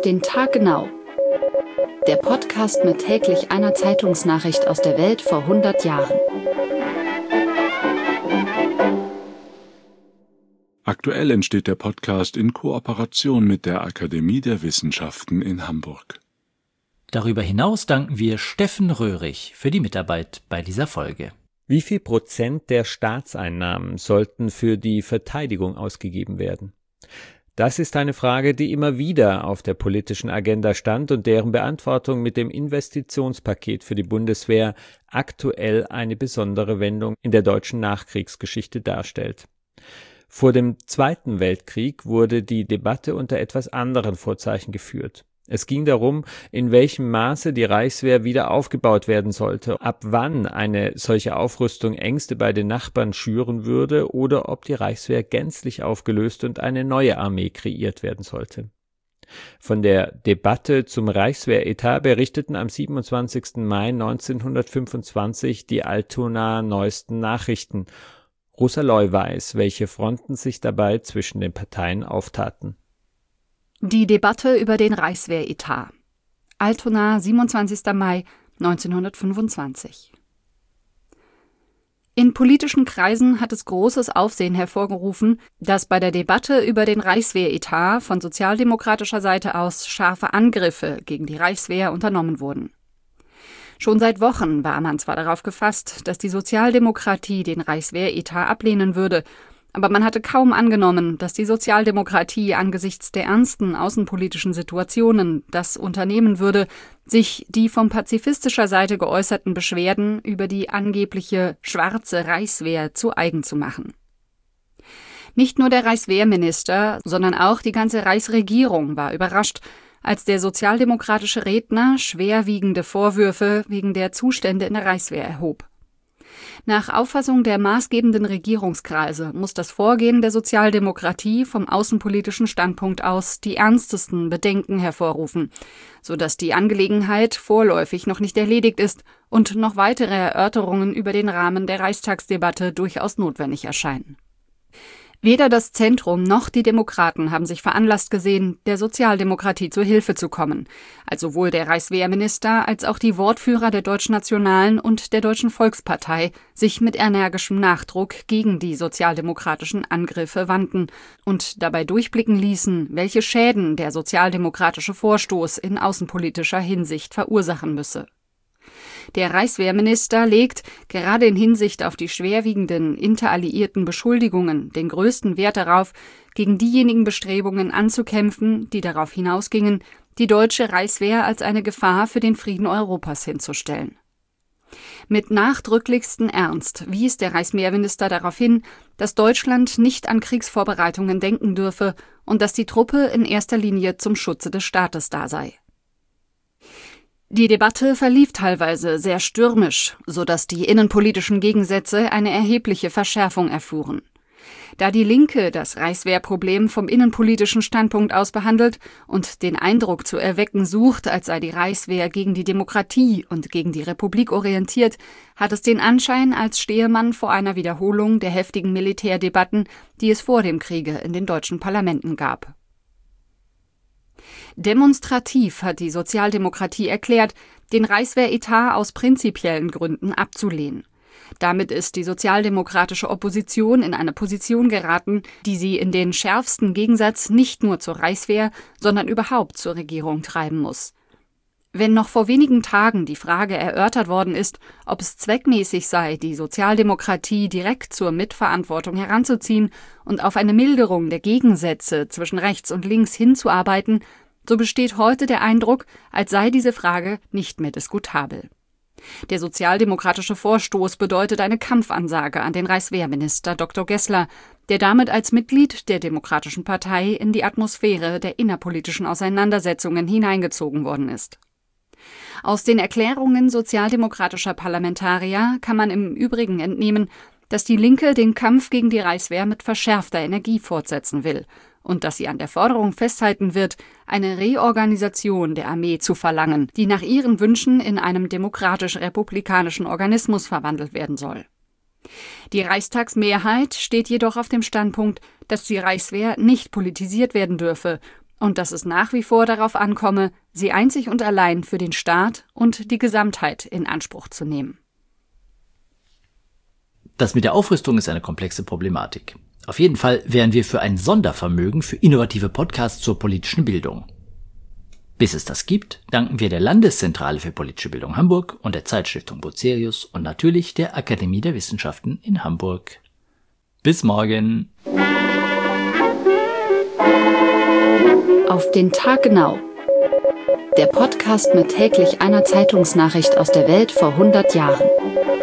Auf den Tag genau. Der Podcast mit täglich einer Zeitungsnachricht aus der Welt vor 100 Jahren. Aktuell entsteht der Podcast in Kooperation mit der Akademie der Wissenschaften in Hamburg. Darüber hinaus danken wir Steffen Röhrig für die Mitarbeit bei dieser Folge. Wie viel Prozent der Staatseinnahmen sollten für die Verteidigung ausgegeben werden? Das ist eine Frage, die immer wieder auf der politischen Agenda stand und deren Beantwortung mit dem Investitionspaket für die Bundeswehr aktuell eine besondere Wendung in der deutschen Nachkriegsgeschichte darstellt. Vor dem Zweiten Weltkrieg wurde die Debatte unter etwas anderen Vorzeichen geführt. Es ging darum, in welchem Maße die Reichswehr wieder aufgebaut werden sollte, ab wann eine solche Aufrüstung Ängste bei den Nachbarn schüren würde oder ob die Reichswehr gänzlich aufgelöst und eine neue Armee kreiert werden sollte. Von der Debatte zum Reichswehretat berichteten am 27. Mai 1925 die Altonaer Neuesten Nachrichten. Rosa Loy weiß, welche Fronten sich dabei zwischen den Parteien auftaten. Die Debatte über den Reichswehretat. Altona, 27. Mai 1925. In politischen Kreisen hat es großes Aufsehen hervorgerufen, dass bei der Debatte über den Reichswehretat von sozialdemokratischer Seite aus scharfe Angriffe gegen die Reichswehr unternommen wurden. Schon seit Wochen war man zwar darauf gefasst, dass die Sozialdemokratie den Reichswehretat ablehnen würde, aber man hatte kaum angenommen, dass die Sozialdemokratie angesichts der ernsten außenpolitischen Situationen das unternehmen würde, sich die von pazifistischer Seite geäußerten Beschwerden über die angebliche schwarze Reichswehr zu eigen zu machen. Nicht nur der Reichswehrminister, sondern auch die ganze Reichsregierung war überrascht, als der sozialdemokratische Redner schwerwiegende Vorwürfe wegen der Zustände in der Reichswehr erhob. Nach Auffassung der maßgebenden Regierungskreise muss das Vorgehen der Sozialdemokratie vom außenpolitischen Standpunkt aus die ernstesten Bedenken hervorrufen, sodass die Angelegenheit vorläufig noch nicht erledigt ist und noch weitere Erörterungen über den Rahmen der Reichstagsdebatte durchaus notwendig erscheinen. Weder das Zentrum noch die Demokraten haben sich veranlasst gesehen, der Sozialdemokratie zu Hilfe zu kommen, als sowohl der Reichswehrminister als auch die Wortführer der Deutschnationalen und der Deutschen Volkspartei sich mit energischem Nachdruck gegen die sozialdemokratischen Angriffe wandten und dabei durchblicken ließen, welche Schäden der sozialdemokratische Vorstoß in außenpolitischer Hinsicht verursachen müsse. Der Reichswehrminister legt, gerade in Hinsicht auf die schwerwiegenden interalliierten Beschuldigungen, den größten Wert darauf, gegen diejenigen Bestrebungen anzukämpfen, die darauf hinausgingen, die deutsche Reichswehr als eine Gefahr für den Frieden Europas hinzustellen. Mit nachdrücklichstem Ernst wies der Reichswehrminister darauf hin, dass Deutschland nicht an Kriegsvorbereitungen denken dürfe und dass die Truppe in erster Linie zum Schutze des Staates da sei. Die Debatte verlief teilweise sehr stürmisch, sodass die innenpolitischen Gegensätze eine erhebliche Verschärfung erfuhren. Da die Linke das Reichswehrproblem vom innenpolitischen Standpunkt aus behandelt und den Eindruck zu erwecken sucht, als sei die Reichswehr gegen die Demokratie und gegen die Republik orientiert, hat es den Anschein, als stehe man vor einer Wiederholung der heftigen Militärdebatten, die es vor dem Kriege in den deutschen Parlamenten gab. Demonstrativ hat die Sozialdemokratie erklärt, den Reichswehretat aus prinzipiellen Gründen abzulehnen. Damit ist die sozialdemokratische Opposition in eine Position geraten, die sie in den schärfsten Gegensatz nicht nur zur Reichswehr, sondern überhaupt zur Regierung treiben muss. Wenn noch vor wenigen Tagen die Frage erörtert worden ist, ob es zweckmäßig sei, die Sozialdemokratie direkt zur Mitverantwortung heranzuziehen und auf eine Milderung der Gegensätze zwischen rechts und links hinzuarbeiten, so besteht heute der Eindruck, als sei diese Frage nicht mehr diskutabel. Der sozialdemokratische Vorstoß bedeutet eine Kampfansage an den Reichswehrminister Dr. Gessler, der damit als Mitglied der Demokratischen Partei in die Atmosphäre der innerpolitischen Auseinandersetzungen hineingezogen worden ist. Aus den Erklärungen sozialdemokratischer Parlamentarier kann man im Übrigen entnehmen, dass die Linke den Kampf gegen die Reichswehr mit verschärfter Energie fortsetzen will und dass sie an der Forderung festhalten wird, eine Reorganisation der Armee zu verlangen, die nach ihren Wünschen in einem demokratisch-republikanischen Organismus verwandelt werden soll. Die Reichstagsmehrheit steht jedoch auf dem Standpunkt, dass die Reichswehr nicht politisiert werden dürfe und dass es nach wie vor darauf ankomme, sie einzig und allein für den Staat und die Gesamtheit in Anspruch zu nehmen. Das mit der Aufrüstung ist eine komplexe Problematik. Auf jeden Fall wären wir für ein Sondervermögen für innovative Podcasts zur politischen Bildung. Bis es das gibt, danken wir der Landeszentrale für politische Bildung Hamburg und der Zeitstiftung Bucerius und natürlich der Akademie der Wissenschaften in Hamburg. Bis morgen! Auf den Tag genau. Der Podcast mit täglich einer Zeitungsnachricht aus der Welt vor 100 Jahren.